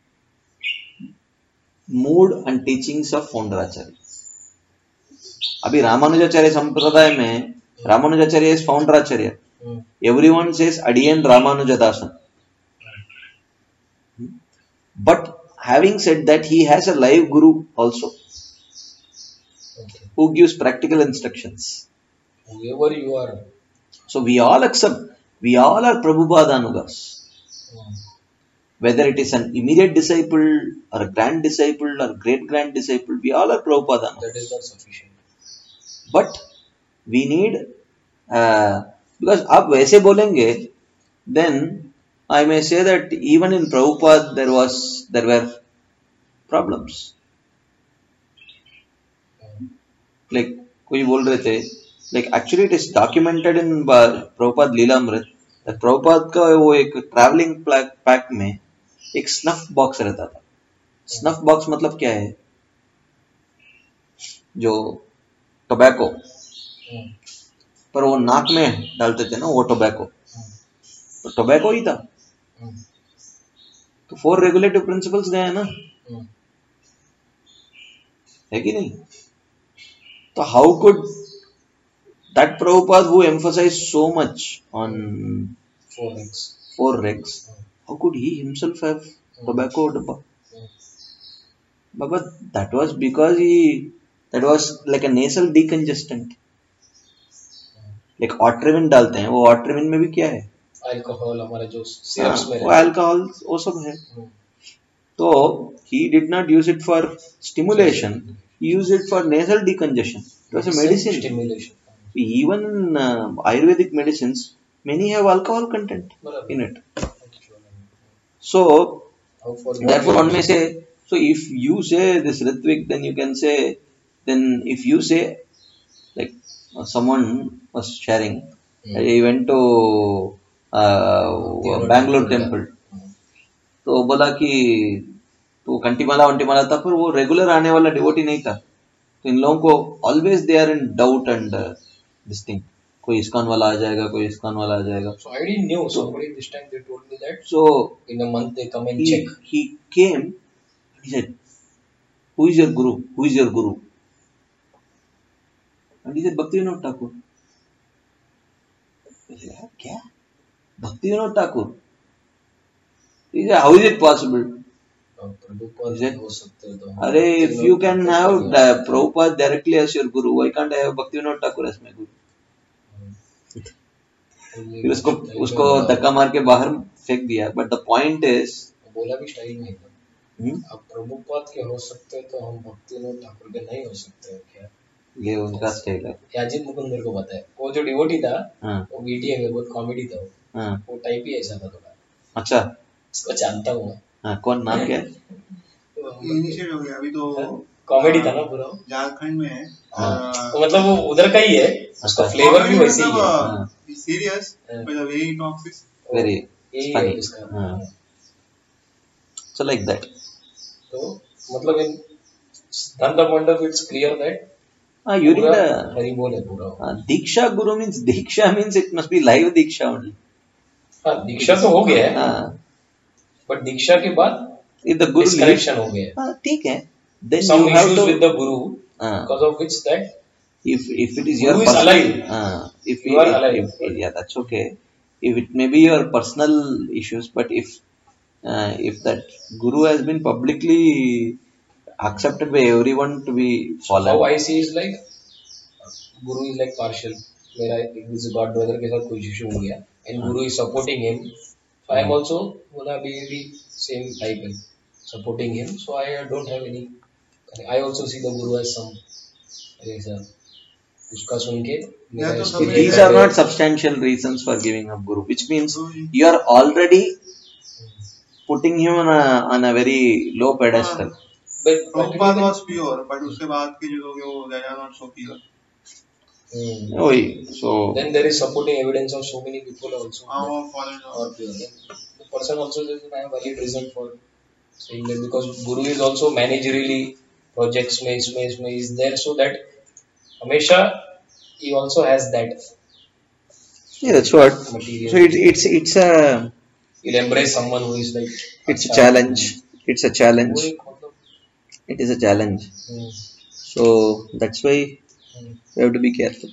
mood and teachings of founder Acharya. अभी रामानुजाचार्य संप्रदाय में Ramanujacharya is founder Acharya. Everyone says Adiyan Ramanujadasan. But having said that, he has a live guru also who gives practical instructions. Whoever you are. So we all accept, we all are Prabhupada-anugas. Whether it is an immediate disciple or a grand disciple or great-grand disciple, we all are Prabhupada-anugas. That is not sufficient. But we need, because आप वैसे बोलेंगे, then I may say that even in Prabhupada there were problems. Like कोई बोल रहे थे, like actually it is documented in Prabhupada Leelamrit that Prabhupada का वो एक traveling pack में एक snuff box रहता था. Snuff box मतलब क्या है? जो tobacco पर वो नाक में डालते थे ना वो tobacco. तो tobacco ही था. तो 4 regulative principles गए हैं ना, है कि नहीं? तो how could that Prabhupada who emphasized so much on 4x. 4x, how could he himself have tobacco dabba? But that was because that was like a nasal decongestant. Like Otrivin डालते हैं, वो Otrivin में भी क्या है? Alcohol हमारे जो syrups में वो अल्कोहल वो सब है. तो he did not use it for stimulation, he used it for nasal decongestion. It was a medicine. Stimulation. Even Ayurvedic medicines, many have alcohol content in it. So therefore one may say, so if you say this Ritvik, then you can say, then if you say, like someone was sharing, he went to Bangalore temple, तो बोला कि तो कंटीमाला वंटीमाला था, पर वो regular आने वाला devotee नहीं था. तो इन लोगों को always they are in doubt and this thing, कोई इस्कॉन वाला आ जाएगा, कोई इस्कॉन वाला आ जाएगा. So I didn't know. Somebody this time they told me that. So in a month they come and check. He came and he said, "Who is your guru? Who is your guru?" And he said, Bhaktivinoda Thakur. I said, क्या? Bhaktivinoda Thakur. He said, how is it possible? अरे if you can have Prabhupada directly as your guru, why can't I have Bhaktivinoda Thakur as my guru? फिर उसको धक्का मार के बाहर फेंक दिया. बट द पॉइंट इज, बोला भी स्टाइल में था, अब प्रभुपाद के हो सकते तो हम भक्तिविनोद ठाकुर के नहीं हो सकते क्या? ये उनका स्टाइल है. याजित मुकुंद मेरे को पता है, वो जो डिवोटी था वो बीटीए में बहुत कॉमेडी था, वो टाइप ही ऐसा था थोड़ा. अच्छा, उसको जानता हूँ मैं. कौन, नाम क्या है? इनिशिएट हो गया अभी तो. कॉमेडी था ना पूरा, झारखंड में है. तो मतलब वो उधर का ही है, उसका फ्लेवर भी वैसे ही है. Serious, but the way he talks is very funny. So like that. So, मतलब in Siddhanta point of view, it's clear that during the Hari Bol है पूरा. Diksha Guru means, Diksha means it must be live Diksha only. हाँ, दीक्षा तो हो गया है, but दीक्षा के बाद if the Guru disconnection हो गया है. ठीक है. Then some you have issues to with the Guru, because of which that if it is Guru your is alive. If you are alive. Yeah, that's okay. If it may be your personal issues, but if that Guru has been publicly accepted by everyone to be followed. How I see is like Guru is like partial. मेरा this God brother के साथ कुछ issue हो गया, and Guru is supporting him. So I am also gonna be the same type and supporting him. So I don't have any. I also see the Guru as some ऐसा उसका सुन के. These are not substantial reasons for giving up Guru, which means you are already putting him on a very low pedestal. But Prabhupada was pure, but उसके बाद के जो लोग हैं वो they are not so pure. So then there is supporting evidence of so many people also. Or pure. The person also says I have valid reason for saying that, because Guru is also managerially projects में इसमें is there, so that हमेशा he also has that. Yeah, that's what. Material. So it's a. He'll embrace someone who is like. It's a challenge. It's a challenge. It is a challenge. So that's why we have to be careful.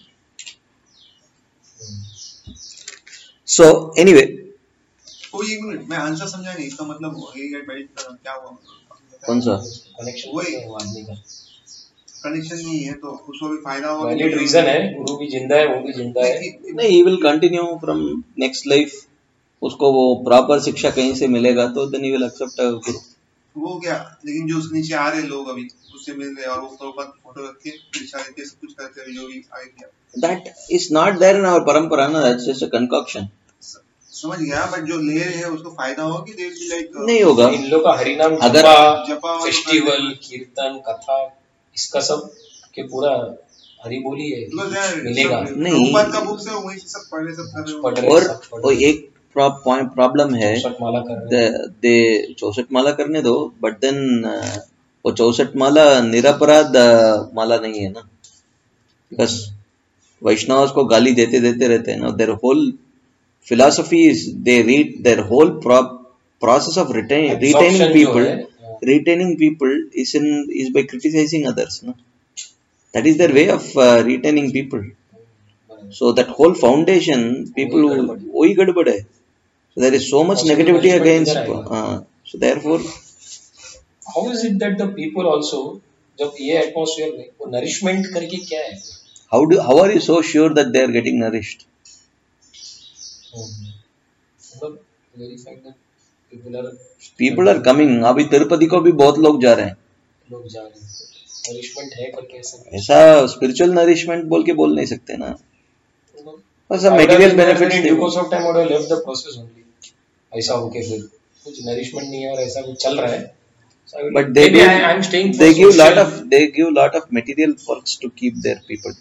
So anyway. कोई एक minute मैं answer समझा नहीं, इसका मतलब क्या हुआ? कौन सा? कनेक्शन वही कनेक्शन नहीं है तो उसको भी फायदा होगा. वैलिड रीजन है, गुरु भी जिंदा है, वो भी जिंदा है. नहीं, he will continue from next life. उसको वो प्रॉपर शिक्षा कहीं से मिलेगा तो then he will accept a guru. वो क्या, लेकिन जो उसके नीचे आ रहे लोग अभी उससे मिल रहे और वो ऊपर फोटो रख के दीक्षा देके सब कुछ करते हैं जो भी आगे किया. That is not there in our parampara, ना. That's just a concoction. समझ गया, बट जो ले रहे हैं उसको फायदा होगा कि दे भी लाइक नहीं होगा. इन लोग का हरिनाम जपा फेस्टिवल कीर्तन कथा इसका सब के पूरा हरि बोली है मिलेगा नहीं. का बुक से वही सब पढ़े सब कर रहे हैं. और एक प्रॉब्लम है, 64 माला करने दो, बट देन वो 64 माला निरपराध माला नहीं है ना. बिकॉज वैष्णव को गाली देते रहते हैं ना. Their whole philosophy is they read their whole process of retaining people is by criticizing others, no? That is their way of retaining people. So that whole foundation, people वही गड़बड़ है. There is so much negativity against. So therefore, how is it that the people also जब ये atmosphere में वो nourishment करके क्या है? how are you so sure that they are getting nourished? मतलब very fact that people are coming. अभी तिरुपति को भी बहुत लोग जा रहे हैं. लोग जा रहे हैं. nourishment है करके ऐसा spiritual nourishment बोल के बोल नहीं सकते ना. some material benefits. In due course of time, I would have left the process only. ऐसा हो के फिर कुछ nourishment नहीं है और ऐसा कुछ चल रहा है. So but they maybe I am staying for they give lot of material perks to keep their people.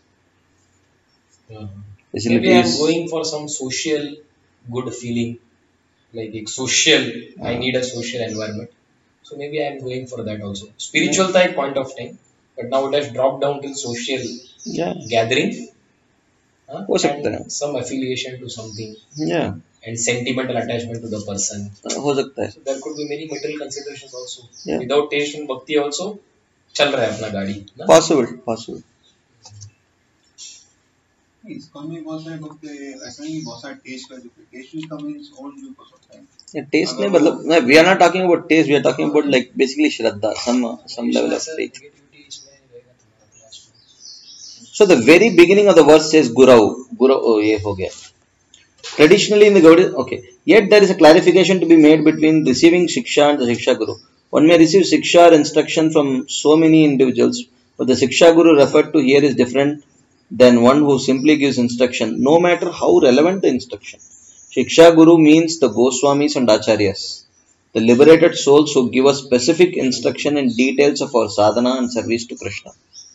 Maybe I am going for some social good feeling, like a social. I need a social environment. So maybe I am going for that also. Spiritual type point of time, but now it has dropped down till social gathering. हो सकता है. Some affiliation to something. Yeah. And sentimental attachment to the person. हो सकता है. So there could be many material considerations also. Without taste in bhakti also, चल रहा है अपना गाड़ी. Possible. इसका में बहुत सारे भक्त ऐसा नहीं बहुत सारे टेस्ट का जो test is coming its own due course of time. Taste नहीं मतलब we are not talking about taste. We are talking about like basically shraddha, some level of faith. So the very beginning of the verse says Gurau. ये हो गया. Traditionally in the Gaudiya, okay. Yet there is a clarification to be made between receiving Shiksha and the Shiksha Guru. One may receive Shiksha or instruction from so many individuals, but the Shiksha Guru referred to here is different than one who simply gives instruction, no matter how relevant the instruction. Shiksha Guru means the Goswamis and Acharyas, the liberated souls who give us specific instruction and details of our sadhana and service to Krishna.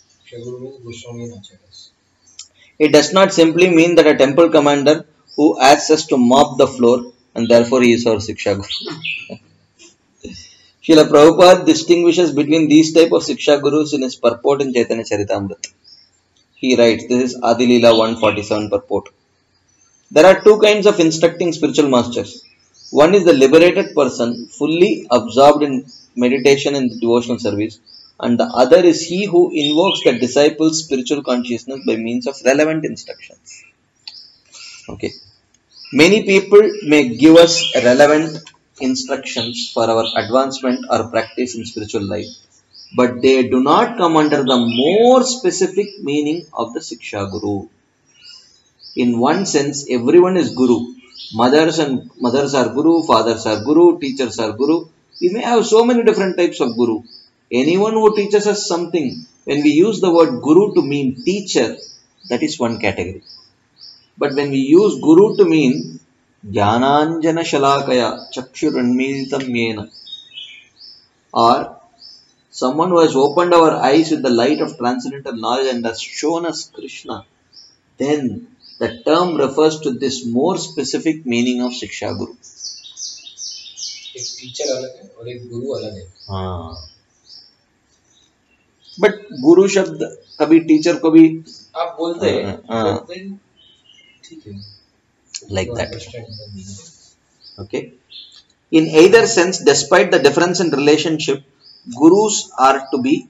It does not simply mean that a temple commander who asks us to mop the floor and therefore he is our Shiksha Guru. Srila Prabhupada distinguishes between these type of Shiksha Gurus in his purport in Chaitanya Charitamrita. He writes, this is Adi Leela 147 purport. There are two kinds of instructing spiritual masters. One is the liberated person fully absorbed in meditation and devotional service, and the other is he who invokes the disciple's spiritual consciousness by means of relevant instructions. Okay. Many people may give us relevant instructions for our advancement or practice in spiritual life, but they do not come under the more specific meaning of the Shiksha Guru. In one sense, everyone is Guru. Mothers are Guru, fathers are Guru, teachers are Guru. We may have so many different types of Guru. Anyone who teaches us something, when we use the word Guru to mean teacher, that is one category. But when we use Guru to mean Jnananjana Shalakaya Chakshurunmilitam Yena, or someone who has opened our eyes with the light of transcendental knowledge and has shown us Krishna, then the term refers to this more specific meaning of Shiksha Guru. एक teacher अलग है और एक गुरु अलग है. हाँ. But गुरु शब्द कभी टीचर को भी आप बोलते हैं. ठीक है. Like that. Okay. In either sense, despite the difference in relationship, gurus are to be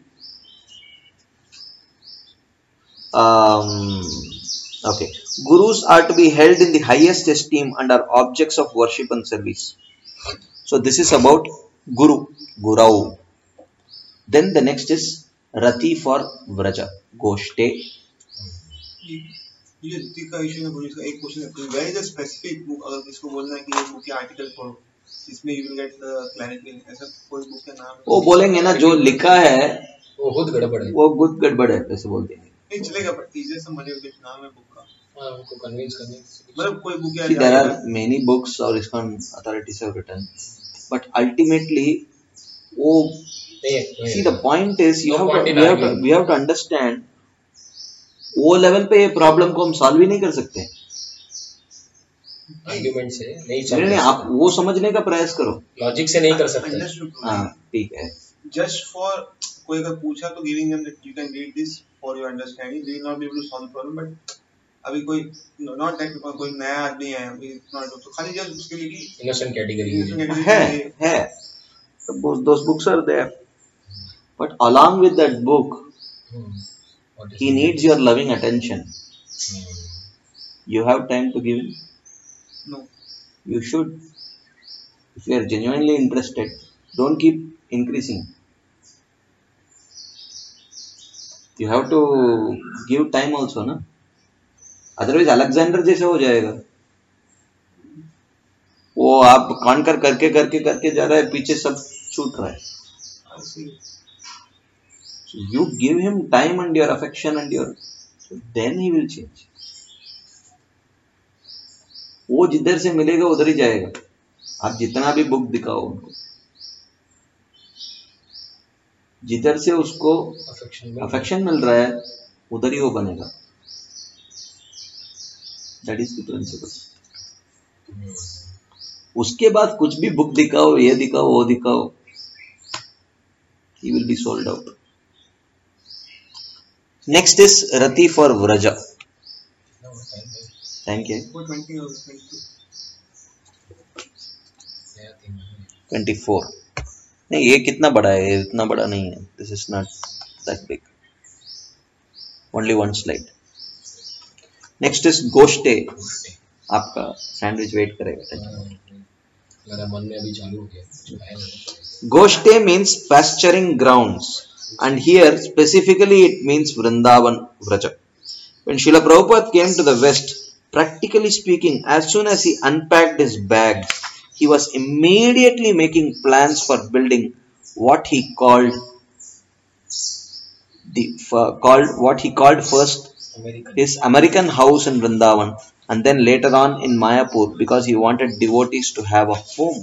Gurus are to be held in the highest esteem and are objects of worship and service. So this is about Guru, Gurau. Then the next is Rati for Vraja, Goshte. ये रति का issue है. गुरु का एक question है, where is the specific book, अगर इसको बोलना है कि ये बुक के आर्टिकल पढ़ो इसमें you will get the clarity, ऐसा कोई बुक का नाम है? वो बोलेंगे ना जो लिखा है वो खुद गड़बड़ है, वो खुद गड़बड़ है ऐसे बोल देंगे. नहीं चलेगा, but is some money which नाम है बुक का, उनको कन्विंस करने मतलब कोई बुक है. There are many books or ISKCON authorities have written, but ultimately see the point is we have to understand वो लेवल पे ये प्रॉब्लम को हम सॉल्व ही नहीं कर सकते. आर्गुमेंट से नहीं, आप वो समझने का प्रयास करो, लॉजिक से नहीं कर सकते. हाँ ठीक है. जस्ट फॉर कोई अगर पूछा तो giving them that you can read this for your understanding, they will not be able to solve problem. But अभी कोई नॉट दैट कोई नया आदमी है अभी नॉट, तो खाली जस्ट उसके लिए कि इनोसेंट कैटेगरी है. Those books are there, but along with that book he needs your loving attention. You have time to give him? No. You should. If you are genuinely interested, don't keep increasing. You have to give time also, na? Otherwise Alexander जैसे हो जाएगा. वो आप conquer करके करके करके जा रहा है, पीछे सब छूट रहा है. I see. So you give him time and your affection and your, so then he will change. वो जिधर से मिलेगा उधर ही जाएगा. आप जितना भी बुक दिखाओ उनको, जिधर से उसको अफेक्शन मिल रहा है उधर ही वो बनेगा. That is the principle. उसके बाद कुछ भी बुक दिखाओ, ये दिखाओ, वो दिखाओ, he will be sold out. Next is Rati for Vraja. Thank you. 20 or 22. 24. नहीं, ये कितना बड़ा है? ये इतना बड़ा नहीं है. This is not that big. Only one slide. Next is Goshte. आपका सैंडविच वेट करेगा. मेरा मन में अभी चालू हो गया. Goshte means pasturing grounds, and here specifically it means Vrindavan Vraja. When Srila Prabhupada came to the West, practically speaking, as soon as he unpacked his bags, he was immediately making plans for building what he called first his American house in Vrindavan, and then later on in Mayapur, because he wanted devotees to have a home.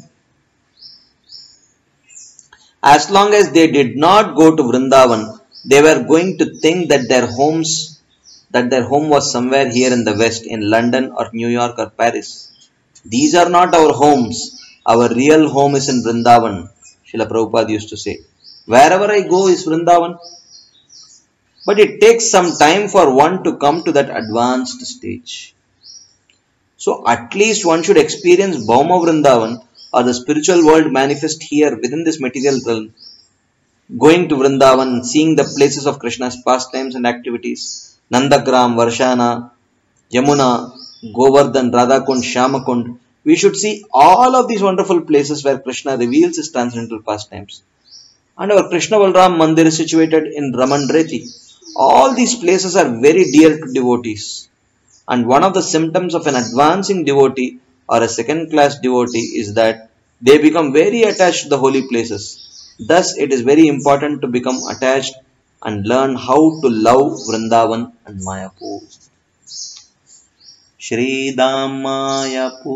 As long as they did not go to Vrindavan, they were going to think that their home was somewhere here in the West, in London or New York or Paris. These are not our homes. Our real home is in Vrindavan, Srila Prabhupada used to say. Wherever I go is Vrindavan. But it takes some time for one to come to that advanced stage. So at least one should experience Bhauma Vrindavan, or the spiritual world manifest here within this material realm. Going to Vrindavan, seeing the places of Krishna's pastimes and activities, Nandagram, Varshana, Yamuna, Govardhan, Radhakund, Shyamakund. We should see all of these wonderful places where Krishna reveals his transcendental pastimes. And our Krishna Balram Mandir is situated in Ramanreti. All these places are very dear to devotees. And one of the symptoms of an advancing devotee or a second-class devotee is that they become very attached to the holy places. Thus, it is very important to become attached and learn how to love Vrindavan and Mayapur. Shri Dham Mayapur.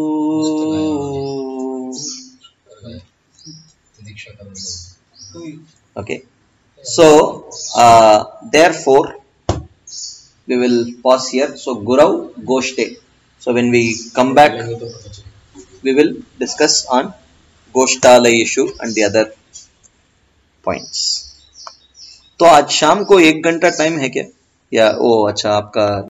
Okay. So, therefore, we will pause here. So, Gurav, Goshte. So, when we come back, we will discuss on Goshtalayeshu and the other points. तो आज शाम को 1 घंटा time है क्या? या ओ अच्छा आपका